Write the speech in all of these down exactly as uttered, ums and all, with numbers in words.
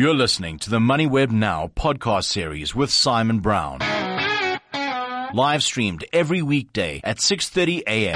You're listening to the MoneyWeb Now podcast series with Simon Brown. Live streamed every weekday at six thirty a.m.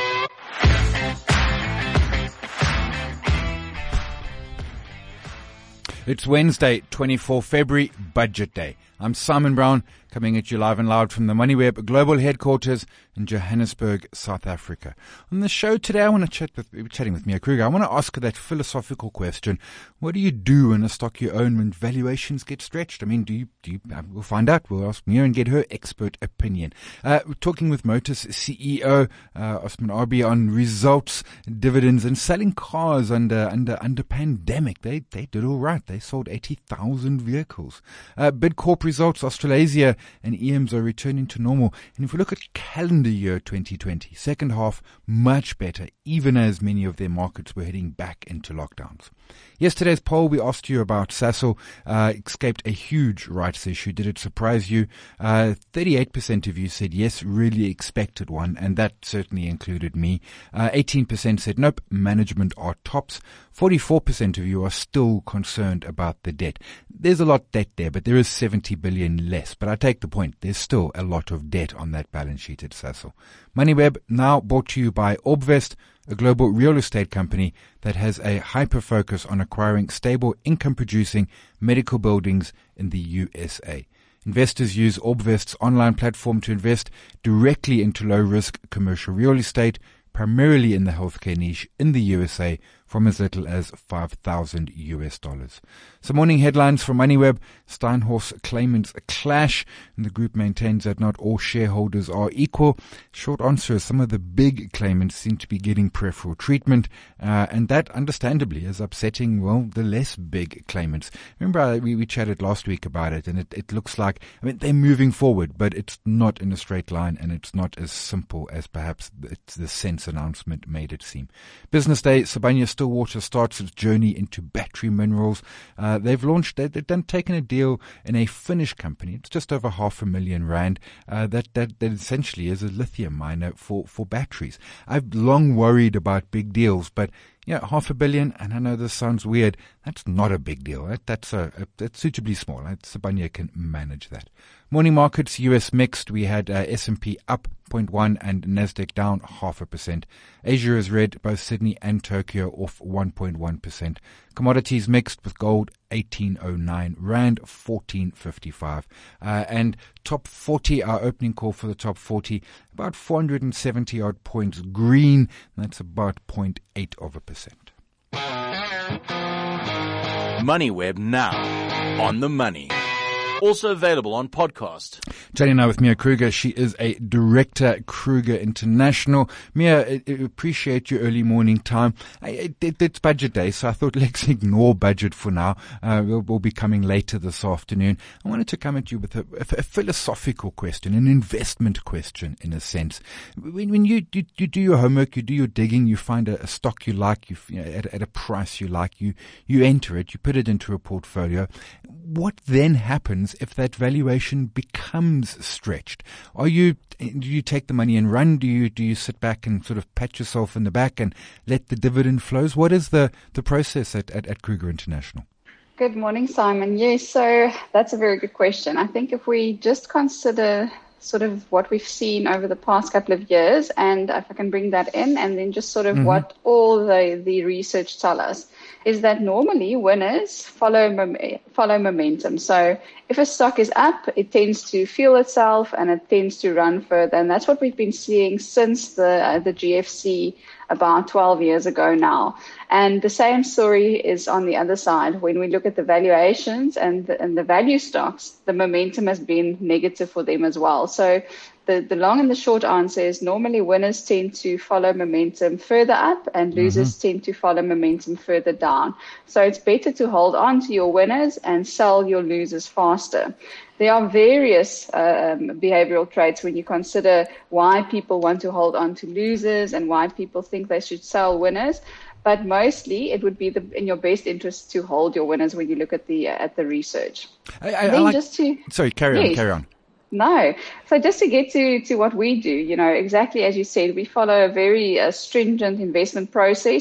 It's Wednesday, twenty-fourth of February, Budget Day. I'm Simon Brown, coming at you live and loud from the MoneyWeb global headquarters in Johannesburg, South Africa. On the show today, I want to chat with, we're chatting with Mia Kruger. I want to ask her that philosophical question. What do you do in a stock you own when valuations get stretched? I mean, do you, do you, uh, we'll find out. We'll ask Mia and get her expert opinion. Uh, we're talking with Motus C E O, uh, Osman Arbi, on results, dividends, and selling cars under, under, under pandemic. They, they did all right. They sold eighty thousand vehicles. Uh, Bidcorp results, Australasia and E Ms are returning to normal. And if we look at calendar year twenty twenty, second half much better, even as many of their markets were heading back into lockdowns. Yesterday's poll, we asked you about Sasol, uh, escaped a huge rights issue. Did it surprise you? Uh, thirty-eight percent of you said yes, really expected one, and that certainly included me. Uh, eighteen percent said nope, management are tops. forty-four percent of you are still concerned about the debt. There's a lot of debt there, but there is seventy billion less. But I take the point, there's still a lot of debt on that balance sheet at Sasol. MoneyWeb now brought to you by Orbvest, a global real estate company that has a hyper focus on acquiring stable income-producing medical buildings in the U S A. Investors use Orbvest's online platform to invest directly into low-risk commercial real estate, primarily in the healthcare niche in the U S A, from as little as five thousand U S dollars. Some morning headlines from MoneyWeb. Steinhorst claimants clash, and the group maintains that not all shareholders are equal. Short answer is some of the big claimants seem to be getting preferential treatment, uh, and that understandably is upsetting, well, the less big claimants. Remember, uh, we, we chatted last week about it, and it, it looks like, I mean, they're moving forward, but it's not in a straight line, and it's not as simple as perhaps it's the Sense announcement made it seem. Business Day, Sibanye-Stillwater starts its journey into battery minerals. Uh, they've launched, they, they've done, taken a deal in a Finnish company. It's just over half a million rand. Uh, that, that, that essentially is a lithium miner for, for batteries. I've long worried about big deals, but yeah, half a billion, and I know this sounds weird, that's not a big deal. That, that's a, a that's suitably small. Sibanye can manage that. Morning markets, U S mixed. We had uh, S and P up zero point one and Nasdaq down half a percent. Asia is red, both Sydney and Tokyo off one point one percent. Commodities mixed, with gold eighteen oh nine, rand fourteen fifty-five. Uh, and top forty, our opening call for the top forty, about four hundred seventy odd points green. That's about zero point eight of a percent. MoneyWeb Now, on the money. Also available on podcast. Chatting now with Mia Kruger. She is a director, Kruger International. Mia, I, I appreciate your early morning time. I, it, it's budget day, so I thought let's ignore budget for now. Uh, we'll, we'll be coming later this afternoon. I wanted to come at you with a, a, a philosophical question, an investment question in a sense. When, when you, you, you do your homework, you do your digging, you find a, a stock you like, you, you know, at, at a price you like, you, you enter it, you put it into a portfolio. What then happens if that valuation becomes stretched? Are you, do you take the money and run? Do you, do you sit back and sort of pat yourself in the back and let the dividend flows? What is the, the process at, at, at Kruger International? Good morning, Simon. Yes, so that's a very good question. I think if we just consider sort of what we've seen over the past couple of years, and if I can bring that in, and then just sort of mm-hmm. what all the, the research tell us, is that normally winners follow mom- follow momentum. So if a stock is up, it tends to fuel itself and it tends to run further. And that's what we've been seeing since the uh, the G F C about twelve years ago now. And the same story is on the other side. When we look at the valuations and the, and the value stocks, the momentum has been negative for them as well. So the, the long and the short answer is normally winners tend to follow momentum further up and losers mm-hmm. tend to follow momentum further down. So it's better to hold on to your winners and sell your losers faster. There are various um, behavioral traits when you consider why people want to hold on to losers and why people think they should sell winners. But mostly, it would be the, in your best interest to hold your winners when you look at the uh, at the research. I, I, I like, just to, sorry, carry yes. on, carry on. No. So just to get to, to what we do, you know, exactly as you said, we follow a very uh, stringent investment process.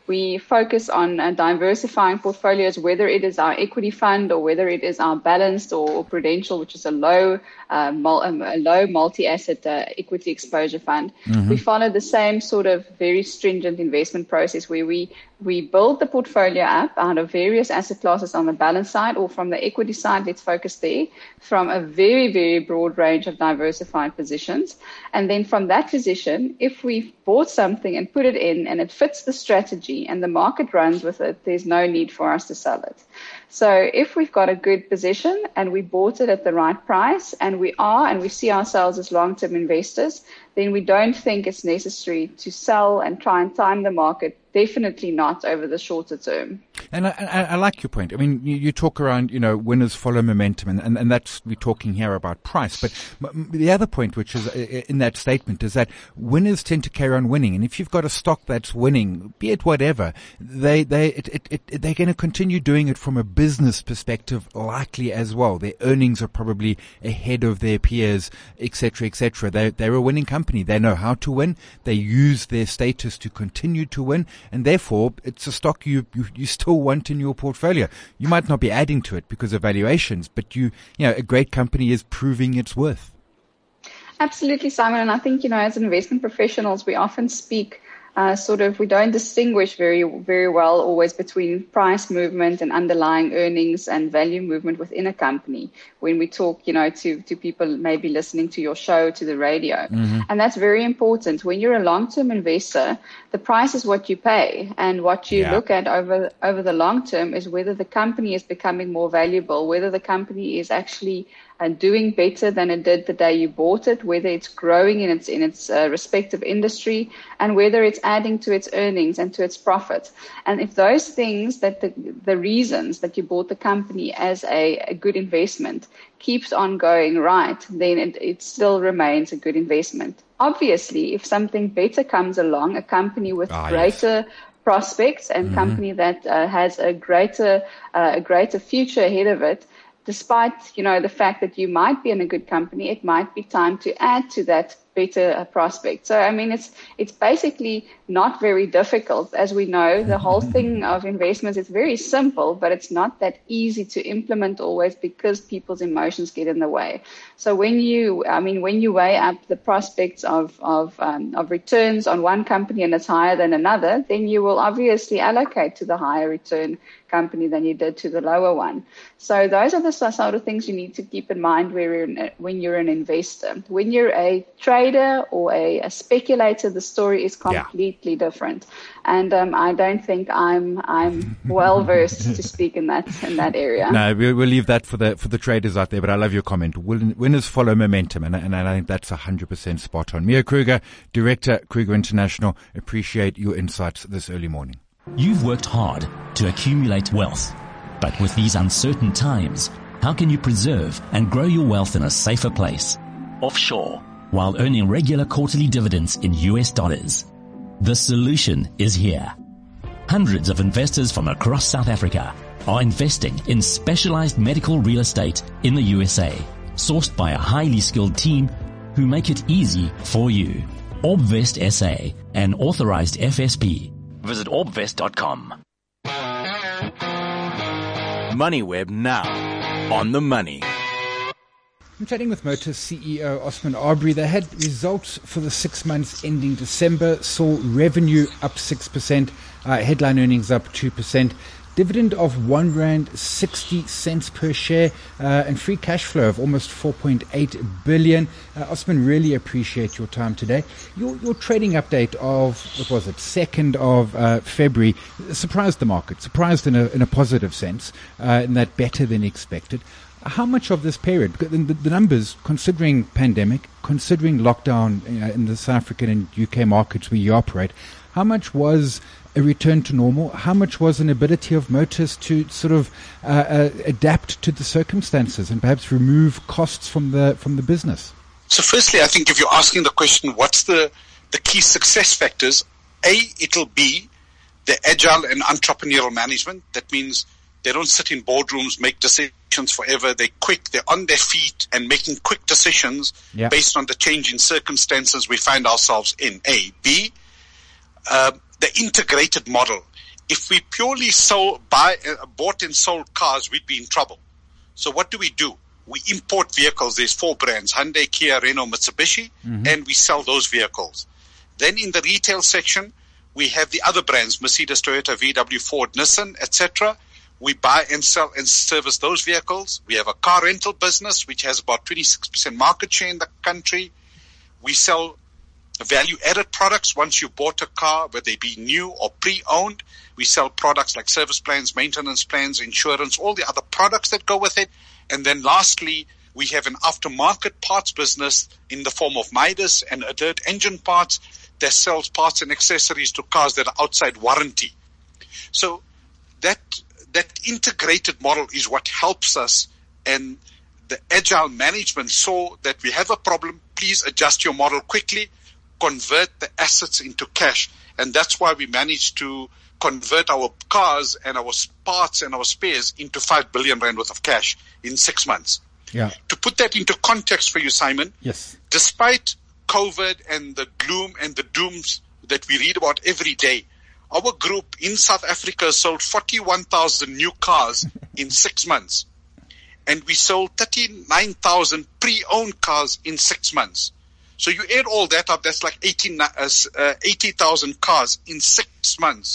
we focus on uh, diversifying portfolios, whether it is our equity fund or whether it is our balanced or, or Prudential, which is a low, uh, mul- um, a low multi-asset uh, equity exposure fund. Mm-hmm. We follow the same sort of very stringent investment process where we we build the portfolio up out of various asset classes on the balance side, or from the equity side, let's focus there, from a very, very broad range of diversified positions. And then from that position, if we've bought something and put it in and it fits the strategy and the market runs with it, there's no need for us to sell it. So if we've got a good position and we bought it at the right price and we are and we see ourselves as long-term investors, then we don't think it's necessary to sell and try and time the market. Definitely not over the shorter term. And I, I, I like your point. I mean, you, you talk around, you know, winners follow momentum, and, and, and that's, we're talking here about price. But the other point, which is in that statement, is that winners tend to carry on winning. And if you've got a stock that's winning, be it whatever, they, they, it, it, it, they're going to continue doing it from a business perspective likely as well. Their earnings are probably ahead of their peers, et cetera, et cetera. They're, they're a winning company. They know how to win. They use their status to continue to win. And therefore, it's a stock you, you, you still want in your portfolio. You might not be adding to it because of valuations, but you, you know, a great company is proving its worth. Absolutely, Simon. And I think, you know, as investment professionals, we often speak Uh, sort of, we don't distinguish very, very well always between price movement and underlying earnings and value movement within a company when we talk, you know, to, to people maybe listening to your show, to the radio. Mm-hmm. And that's very important. When you're a long-term investor, the price is what you pay. And what you yeah. look at over, over the long term is whether the company is becoming more valuable, whether the company is actually and doing better than it did the day you bought it, whether it's growing in its in its uh, respective industry, and whether it's adding to its earnings and to its profit. And if those things, that the the reasons that you bought the company as a, a good investment keeps on going right, then it, it still remains a good investment. Obviously, if something better comes along, a company with ah, greater yes. prospects and mm-hmm. company that uh, has a greater uh, a greater future ahead of it, despite, you know, the fact that you might be in a good company, it might be time to add to that better uh, prospect. So, I mean, it's it's basically not very difficult. As we know, the whole thing of investments is very simple, but it's not that easy to implement always because people's emotions get in the way. So when you, I mean, when you weigh up the prospects of of um, of returns on one company and it's higher than another, then you will obviously allocate to the higher return company than you did to the lower one. So those are the sort of things you need to keep in mind where you're in, when you're an investor. When you're a trader or a, a speculator, the story is completely yeah. different. And um, I don't think I'm I'm well versed to speak in that in that area. No, we'll, we'll leave that for the for the traders out there. But I love your comment. Winners follow momentum, and, and I think that's a hundred percent spot on. Mia Kruger, Director, Kruger International. Appreciate your insights this early morning. You've worked hard to accumulate wealth, but with these uncertain times, how can you preserve and grow your wealth in a safer place? Offshore, while earning regular quarterly dividends in U S dollars. The solution is here. Hundreds of investors from across South Africa are investing in specialized medical real estate in the U S A, sourced by a highly skilled team who make it easy for you. Orbvest S A, an authorized F S P. Visit orbvest dot com. MoneyWeb now. On the money. I'm chatting with Motus C E O Osman Arbery. They had results for the six months ending December, saw revenue up six percent, uh, headline earnings up two percent. Dividend of one rand sixty cents per share, uh, and free cash flow of almost four point eight billion. Uh, Osman, really appreciate your time today. Your your trading update of, what was it, second of uh, February surprised the market, surprised in a in a positive sense, uh, in that better than expected. How much of this period, the, the numbers, considering pandemic, considering lockdown you know, in the South African and U K markets where you operate, how much was a return to normal? How much was an ability of Motus to sort of uh, uh, adapt to the circumstances and perhaps remove costs from the from the business? So firstly, I think if you're asking the question, what's the, the key success factors? A, it'll be the agile and entrepreneurial management. That means they don't sit in boardrooms, make decisions forever. They're quick, they're on their feet and making quick decisions yep. based on the changing circumstances we find ourselves in. A. B, uh, the integrated model. If we purely sold, buy, uh, bought and sold cars, we'd be in trouble. So what do we do? We import vehicles. There's four brands, Hyundai, Kia, Renault, Mitsubishi, mm-hmm. and we sell those vehicles. Then in the retail section, we have the other brands, Mercedes, Toyota, V W, Ford, Nissan, et cetera. We buy and sell and service those vehicles. We have a car rental business, which has about twenty-six percent market share in the country. We sell value-added products. Once you bought a car, whether they be new or pre-owned, we sell products like service plans, maintenance plans, insurance, all the other products that go with it. And then lastly, we have an aftermarket parts business in the form of Midas and Alert Engine Parts that sells parts and accessories to cars that are outside warranty. So that that integrated model is what helps us, and the agile management saw that we have a problem. Please adjust your model quickly, convert the assets into cash. And that's why we managed to convert our cars and our parts and our spares into five billion rand worth of cash in six months. Yeah. To put that into context for you, Simon, yes. Despite COVID and the gloom and the dooms that we read about every day, our group in South Africa sold forty-one thousand new cars in six months. And we sold thirty-nine thousand pre-owned cars in six months. So you add all that up, that's like eighty, uh, uh, eighty thousand cars in six months.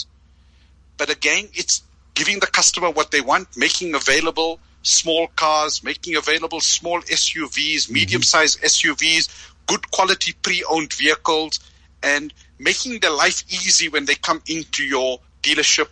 But again, it's giving the customer what they want, making available small cars, making available small S U Vs, medium-sized S U Vs, good quality pre-owned vehicles, and making their life easy when they come into your dealership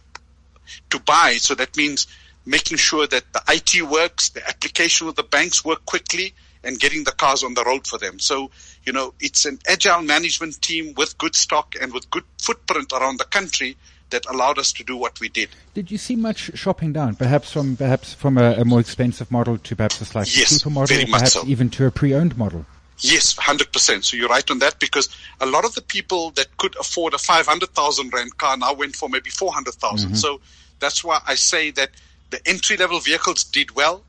to buy. So that means making sure that the I T works, the application with the banks work quickly, and getting the cars on the road for them. So, you know, it's an agile management team with good stock and with good footprint around the country that allowed us to do what we did. Did you see much shopping down, perhaps from perhaps from a, a more expensive model to perhaps a slightly yes, cheaper model, very or perhaps much so. even to a pre-owned model? Yes, one hundred percent. So you're right on that, because a lot of the people that could afford a five hundred thousand rand car now went for maybe four hundred thousand. Mm-hmm. So that's why I say that the entry-level vehicles did well.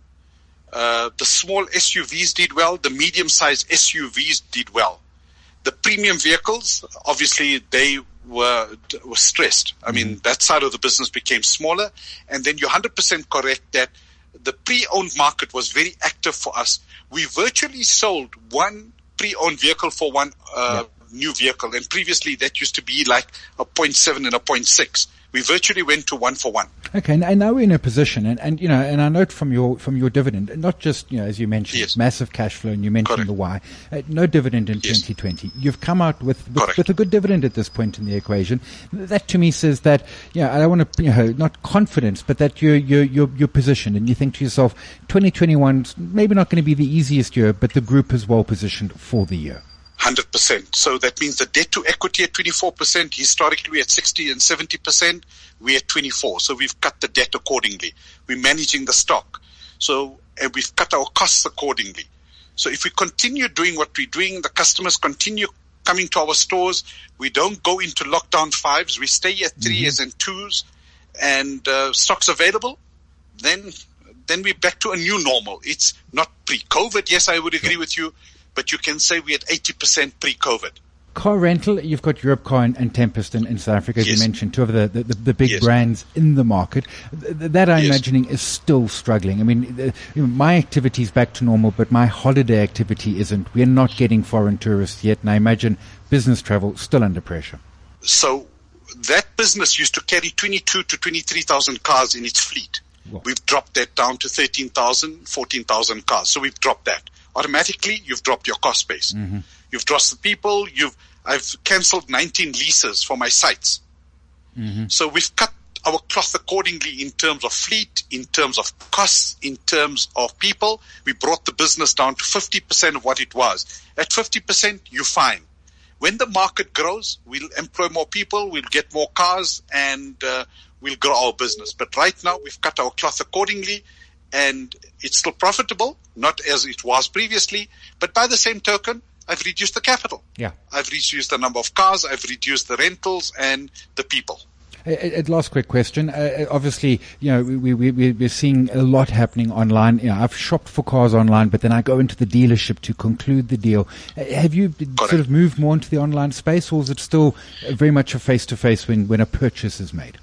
Uh, the small S U Vs did well. The medium-sized S U Vs did well. The premium vehicles, obviously, they were were stressed. I mean, mm-hmm. that side of the business became smaller. And then you're one hundred percent correct that the pre-owned market was very active for us. We virtually sold one pre-owned vehicle for one uh, yeah. new vehicle. And previously, that used to be like a zero point seven and a zero point six. We virtually went to one for one. Okay, and now we're in a position, and, and you know, and I note from your from your dividend, not just, you know, as you mentioned, yes. massive cash flow, and you mentioned Correct. the why. Uh, no dividend in yes. twenty twenty. You've come out with with, with a good dividend at this point in the equation. That to me says that, you know, I don't want to, you know, not confidence, but that you're you're you're, you're positioned, and you think to yourself, twenty twenty-one's maybe not going to be the easiest year, but the group is well positioned for the year. one hundred percent. So that means the debt to equity at twenty-four percent, historically we're at sixty and seventy percent, we're at twenty-four. So we've cut the debt accordingly. We're managing the stock. So, and we've cut our costs accordingly. So if we continue doing what we're doing, the customers continue coming to our stores, we don't go into lockdown fives, we stay at threes mm-hmm. and twos, and uh, stock's available, then then we're back to a new normal. It's not pre-COVID, yes, I would agree with you, but you can say we're at eighty percent pre-COVID. Car rental, you've got Europcar and, and Tempest in, in South Africa, as yes. you mentioned, two of the, the, the big yes. brands in the market. Th- that, I'm yes. imagining, is still struggling. I mean, the, you know, my activity is back to normal, but my holiday activity isn't. We're not getting foreign tourists yet, and I imagine business travel still under pressure. So that business used to carry twenty-two to twenty-three thousand cars in its fleet. Whoa. We've dropped that down to thirteen thousand, fourteen thousand cars. So we've dropped that. Automatically, you've dropped your cost base. Mm-hmm. You've trusted people. You've, I've cancelled nineteen leases for my sites. Mm-hmm. So we've cut our cloth accordingly in terms of fleet, in terms of costs, in terms of people. We brought the business down to fifty percent of what it was. At fifty percent, you're fine. When the market grows, we'll employ more people, we'll get more cars, and uh, we'll grow our business. But right now, we've cut our cloth accordingly, and it's still profitable, not as it was previously, but by the same token, I've reduced the capital. Yeah. I've reduced the number of cars, I've reduced the rentals and the people. A, a last quick question. Uh, obviously, you know, we, we, we, we're seeing a lot happening online. You know, I've shopped for cars online, but then I go into the dealership to conclude the deal. Uh, have you Correct. sort of moved more into the online space, or is it still very much a face-to-face when, when a purchase is made?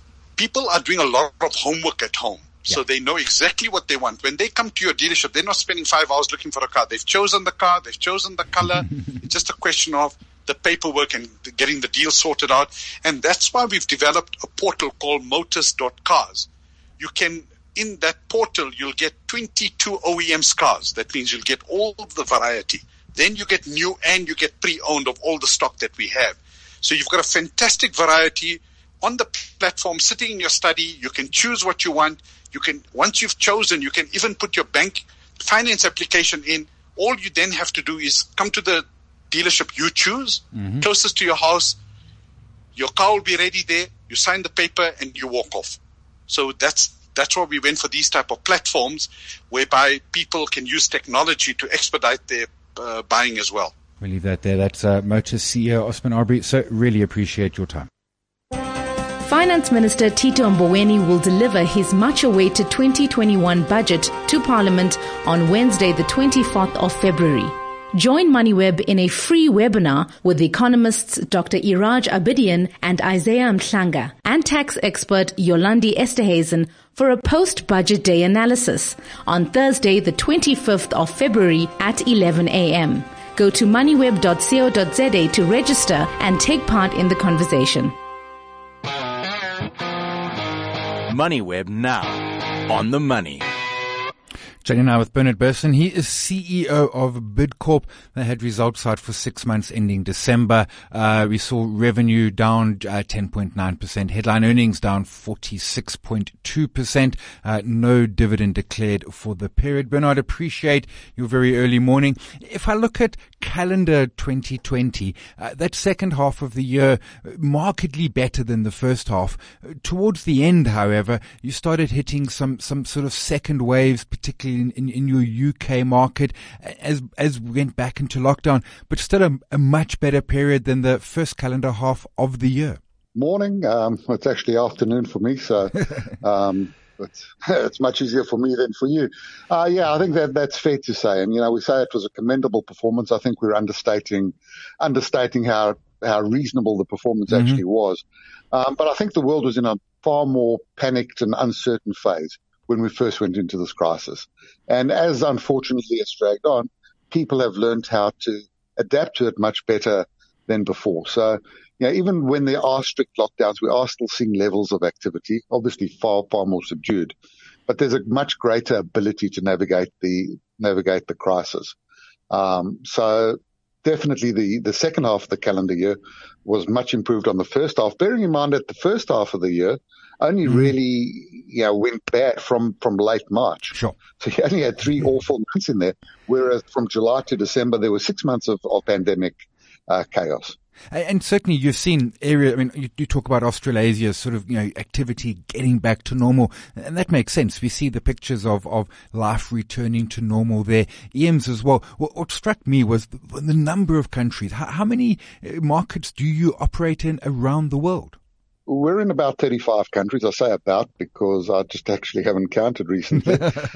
people are doing a lot of homework at home. So yeah. they know exactly what they want. When they come to your dealership, they're not spending five hours looking for a car. They've chosen the car. They've chosen the color. It's just a question of the paperwork and getting the deal sorted out. And that's why we've developed a portal called motors dot cars. You can, in that portal, you'll get twenty-two O E M cars. That means you'll get all of the variety. Then you get new and you get pre-owned of all the stock that we have. So you've got a fantastic variety on the platform sitting in your study. You can choose what you want. You can, once you've chosen, you can even put your bank finance application in. All you then have to do is come to the dealership you choose, mm-hmm. closest to your house. Your car will be ready there. You sign the paper and you walk off. So that's that's why we went for these type of platforms, whereby people can use technology to expedite their uh, buying as well. We'll leave that there. That's uh, Motors C E O Osman Arbery. So really appreciate your time. Finance Minister Tito Mboweni will deliver his much-awaited twenty twenty-one budget to Parliament on Wednesday, the twenty-fourth of February. Join MoneyWeb in a free webinar with the economists Doctor Iraj Abedian and Isaiah Mhlanga and tax expert Yolandi Esterhazen for a post-budget day analysis on Thursday, the twenty-fifth of February at eleven a.m. Go to moneyweb dot co dot za to register and take part in the conversation. MoneyWeb now, on the money. Chatting now with Bernard Berson. He is C E O of Bidcorp. They had results out for six months ending December. Uh, we saw revenue down uh, ten point nine percent. Headline earnings down forty-six point two percent. Uh, no dividend declared for the period. Bernard, appreciate your very early morning. If I look at calendar twenty twenty, uh, that second half of the year, markedly better than the first half. Uh, towards the end, however, you started hitting some, some sort of second waves, particularly In, in, in your U K market as as we went back into lockdown, but still a, a much better period than the first calendar half of the year. Morning. Um, it's actually afternoon for me, so um, it's, it's much easier for me than for you. Uh, yeah, I think that that's fair to say. And, you know, we say it was a commendable performance. I think we're understating understating how, how reasonable the performance mm-hmm. actually was. Um, but I think the world was in a far more panicked and uncertain phase when we first went into this crisis. And as unfortunately it's dragged on, people have learned how to adapt to it much better than before. So, you know, even when there are strict lockdowns, we are still seeing levels of activity, obviously far, far more subdued. But there's a much greater ability to navigate the, navigate the crisis. Um, so definitely the, the second half of the calendar year was much improved on the first half, bearing in mind that the first half of the year only mm. really, you know, went bad from, from late March. Sure. So you only had three awful months in there, whereas from July to December, there were six months of, of pandemic uh, chaos. And certainly you've seen area, I mean, you, you talk about Australasia sort of, you know, activity getting back to normal. And that makes sense. We see the pictures of, of life returning to normal there. E M S as well. What, what struck me was the, the number of countries. How, how many markets do you operate in around the world? We're in about thirty-five countries. I say about because I just actually haven't counted recently.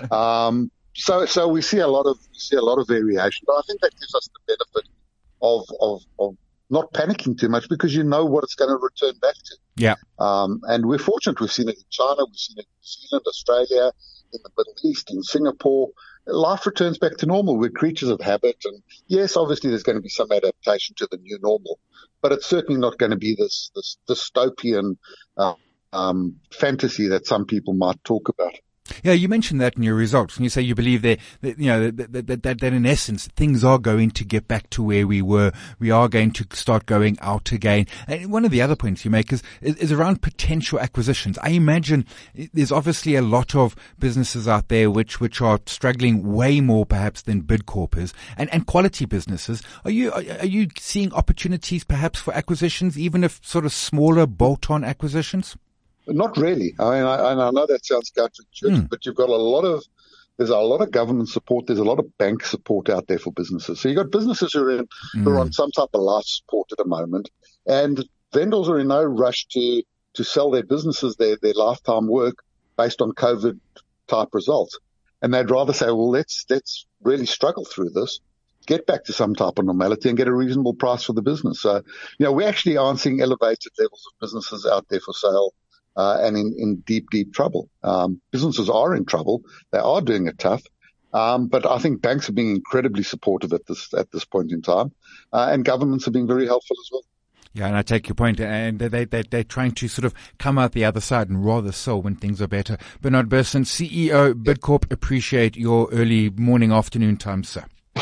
um, so, so we see a lot of, we see a lot of variation, but I think that gives us the benefit of, of, of not panicking too much because you know what it's going to return back to. Yeah. Um, and we're fortunate. We've seen it in China. We've seen it in New Zealand, Australia, in the Middle East, in Singapore. Life returns back to normal. We're creatures of habit. And yes, obviously there's going to be some adaptation to the new normal, but it's certainly not going to be this, this dystopian, uh, um, fantasy that some people might talk about. Yeah, you mentioned that in your results, and you say you believe that, that you know, that, that, that, that in essence, things are going to get back to where we were. We are going to start going out again. And one of the other points you make is, is, is around potential acquisitions. I imagine there's obviously a lot of businesses out there which, which are struggling way more perhaps than Bidcorp is, and, and quality businesses. Are you, are, are you seeing opportunities perhaps for acquisitions, even if sort of smaller bolt-on acquisitions? Not really. I mean, I, I know that sounds counterintuitive, mm. but you've got a lot of, there's a lot of government support. There's a lot of bank support out there for businesses. So you've got businesses who are in, mm. who are on some type of life support at the moment, and vendors are in no rush to, to sell their businesses, their, their lifetime work based on COVID type results. And they'd rather say, well, let's, let's really struggle through this, get back to some type of normality and get a reasonable price for the business. So, you know, we actually aren't seeing elevated levels of businesses out there for sale uh, and in, in deep, deep trouble. Um, businesses are in trouble. They are doing it tough. Um, but I think banks are being incredibly supportive at this, at this point in time. Uh, and governments are being very helpful as well. Yeah, and I take your point, and they, they, they're trying to sort of come out the other side and rather so when things are better. Bernard Berson, C E O, Bidcorp, appreciate your early morning, afternoon time, sir.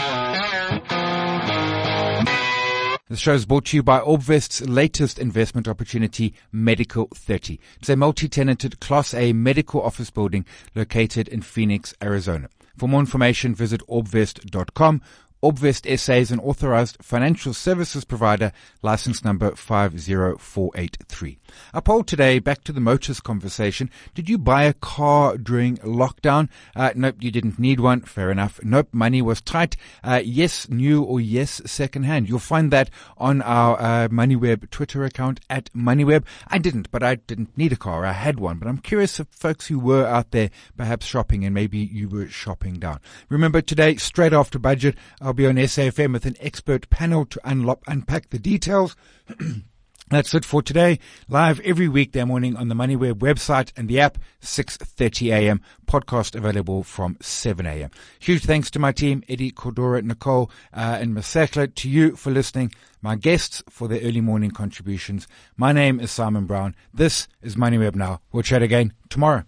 The show is brought to you by Orbvest's latest investment opportunity, Medical thirty. It's a multi-tenanted Class A medical office building located in Phoenix, Arizona. For more information, visit orbvest dot com. Orbvest S A is an authorized financial services provider, license number five zero four eight three. Our poll today, back to the motors conversation. Did you buy a car during lockdown? Uh, nope, you didn't need one. Fair enough. Nope, money was tight. Uh, yes, new or yes, second-hand. You'll find that on our uh, MoneyWeb Twitter account at MoneyWeb. I didn't, but I didn't need a car. I had one. But I'm curious if folks who were out there perhaps shopping and maybe you were shopping down. Remember, today, straight after budget, I'll be on S A F M with an expert panel to unlock, unpack the details. That's it for today. Live every weekday morning on the MoneyWeb website and the app, six thirty a.m. Podcast available from seven a.m. Huge thanks to my team, Eddie, Cordora, Nicole, uh, and Masakla, to you for listening, my guests for their early morning contributions. My name is Simon Brown. This is MoneyWeb Now. We'll chat again tomorrow.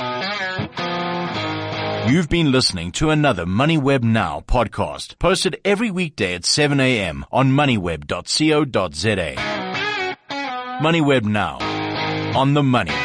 You've been listening to another MoneyWeb Now podcast, posted every weekday at seven a.m. on moneyweb dot co dot za. MoneyWeb Now, on the money.